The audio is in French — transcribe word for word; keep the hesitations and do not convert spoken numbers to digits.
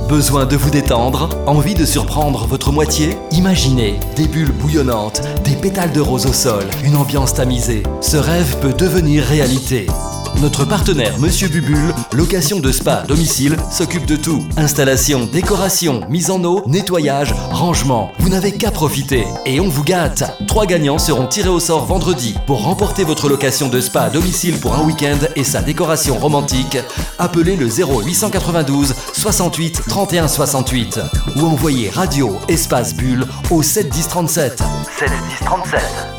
Besoin de vous détendre? Envie de surprendre votre moitié? Imaginez des bulles bouillonnantes, des pétales de rose au sol, une ambiance tamisée. Ce rêve peut devenir réalité. Notre partenaire Monsieur Bubule, location de spa à domicile, s'occupe de tout. Installation, décoration, mise en eau, nettoyage, rangement. Vous n'avez qu'à profiter. Et on vous gâte. Trois gagnants seront tirés au sort vendredi. Pour remporter votre location de spa à domicile pour un week-end et sa décoration romantique, appelez le zéro huit cent quatre-vingt-douze soixante-huit trente et un soixante-huit ou envoyez radio espace bulle au sept dix trente-sept. sept dix trente-sept.